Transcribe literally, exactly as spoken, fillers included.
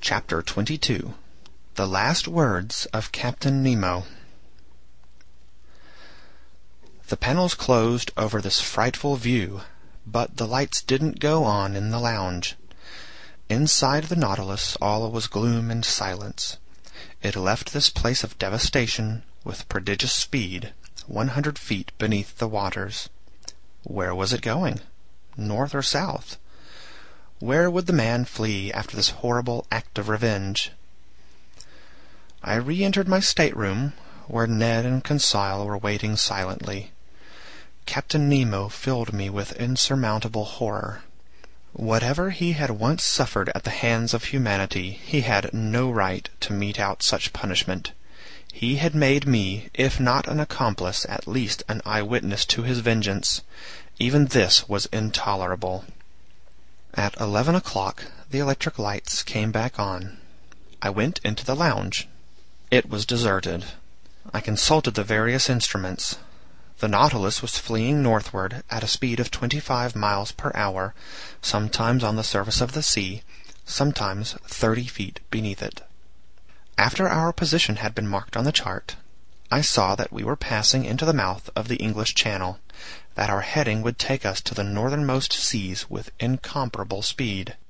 Chapter twenty-two. The Last Words of Captain Nemo. The panels closed over this frightful view, but the lights didn't go on in the lounge. Inside the Nautilus all was gloom and silence. It left this place of devastation with prodigious speed, one hundred feet beneath the waters. Where was it going? North or south? Where would the man flee after this horrible act of revenge? I re-entered my stateroom, where Ned and Conseil were waiting silently. Captain Nemo filled me with insurmountable horror. Whatever he had once suffered at the hands of humanity, he had no right to mete out such punishment. He had made me, if not an accomplice, at least an eyewitness to his vengeance. Even this was intolerable. At eleven o'clock the electric lights came back on. I went into the lounge. It was deserted. I consulted the various instruments. The Nautilus was fleeing northward at a speed of twenty-five miles per hour, sometimes on the surface of the sea, sometimes thirty feet beneath it. After our position had been marked on the chart, I saw that we were passing into the mouth of the English Channel, that our heading would take us to the northernmost seas with incomparable speed.